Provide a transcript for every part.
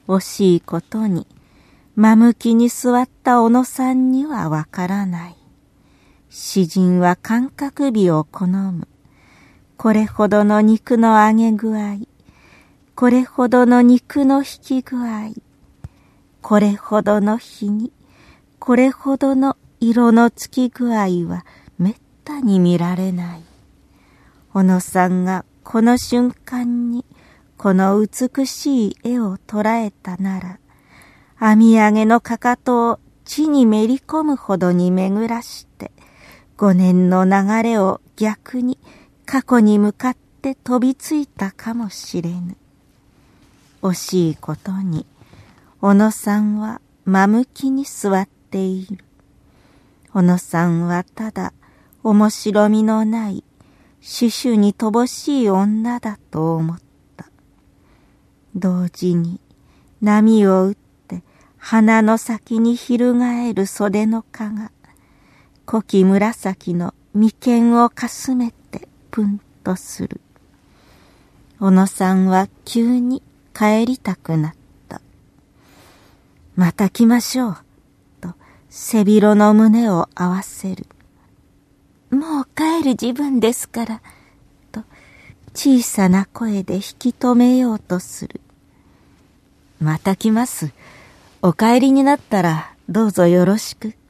惜しいことに、真向きに座った小野さんにはわからない。詩人は感覚美を好む。これほどの肉の揚げ具合、これほどの肉の引き具合、これほどの日に、これほどの色のつき具合はめったに見られない。小野さんがこの瞬間にこの美しい絵を捉えたなら、編み上げのかかとを地にめり込むほどに巡らして、5年の流れを逆に過去に向かって飛びついたかもしれぬ。惜しいことに、小野さんは真向きに座っている。小野さんはただ面白みのないシュシュに乏しい女だと思った。同時に波を打って鼻の先に翻る袖の蚊が濃き紫の眉間をかすめてプンとする。小野さんは急に帰りたくなった。また来ましょう、と背広の胸を合わせる。もう帰る時分ですから、と小さな声で引き止めようとする。また来ます。お帰りになったらどうぞよろしく。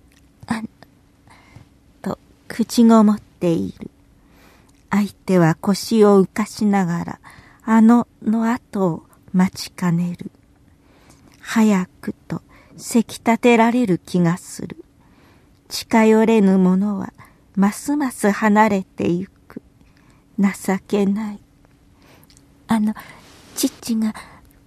と口ごもっている。相手は腰を浮かしながらの後を待ちかねる。早くとせき立てられる気がする。近寄れぬ者はますます離れてゆく。情けない。父が。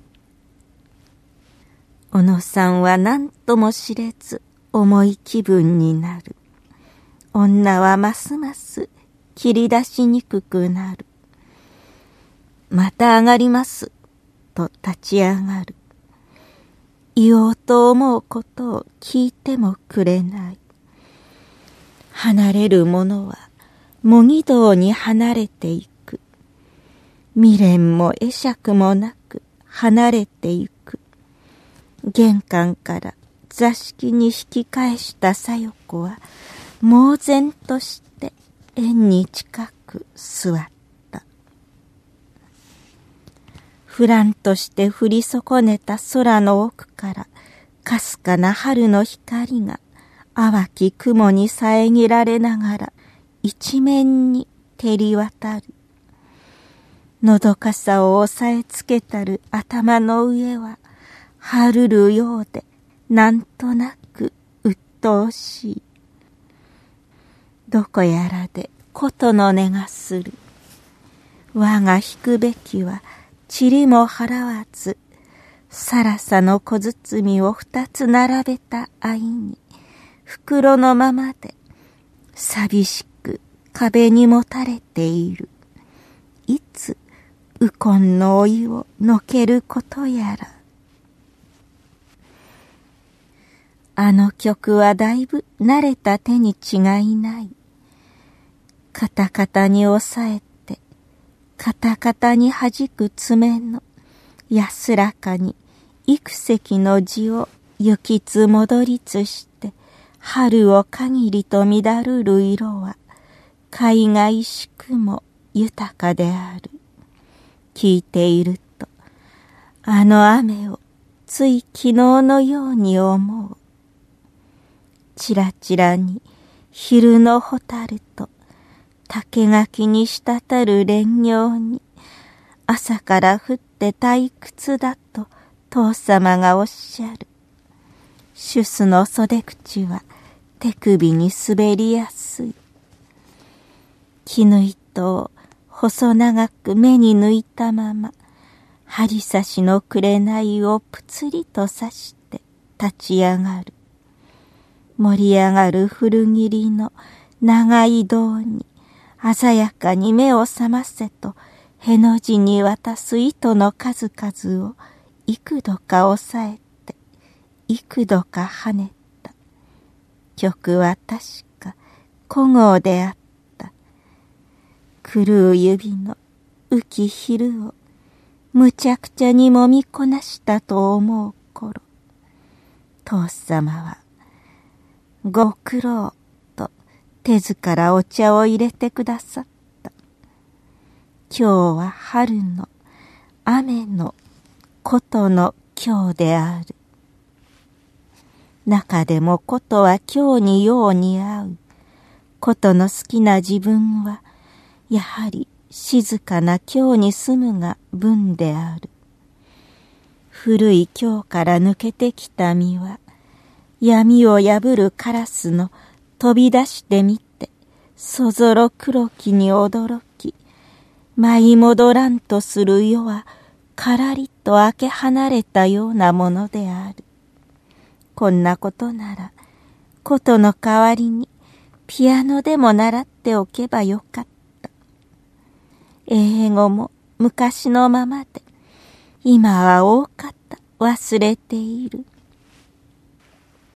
小野さんは何とも知れず重い気分になる。女はますます切り出しにくくなる。また上がります、と立ち上がる。言おうと思うことを聞いてもくれない。離れる者は模擬道に離れていく。未練も会釈もなく離れていく。玄関から座敷に引き返した小夜子は猛然として縁に近く座った。ふらんとして降り損ねた空の奥からかすかな春の光が淡き雲に遮られながら一面に照り渡る。のどかさを押さえつけたる頭の上は春るようでなんとなく鬱陶しい。どこやらで琴の音がする。我が弾くべきは塵も払わず、さらさの小包を二つ並べた愛に、袋のままで寂しく壁にもたれている。いつウコンのお湯をのけることやら。あの曲はだいぶ慣れた手に違いない。カタカタに押さえて、カタカタに弾く爪の安らかに幾隻の字を行きつ戻りつして春を限りと乱るる色は海外しくも豊かである。聞いているとあの雨をつい昨日のように思う。ちらちらに昼の蛍と竹垣に滴る蓮葉に朝から降って退屈だと父様がおっしゃる。シュスの袖口は手首に滑りやすい。絹糸を細長く目に抜いたまま針刺しの紅をぷつりと刺して立ち上がる。盛り上がる古切りの長い胴に鮮やかに目を覚ませとへの字に渡す糸の数々を幾度か押さえて幾度か跳ねた。曲は確か古豪であった。狂う指の浮き昼をむちゃくちゃにもみこなしたと思う頃、父様はご苦労と手ずからお茶を入れてくださった。今日は春の雨のことの今日である。中でもことは今日によう似合う。ことの好きな自分はやはり静かな今日に住むが分である。古い今日から抜けてきた実は闇を破るカラスの飛び出してみてそぞろ黒きに驚き、舞い戻らんとする夜はからりと開け離れたようなものである。こんなことなら琴の代わりにピアノでも習っておけばよかった。英語も昔のままで今は大方忘れている。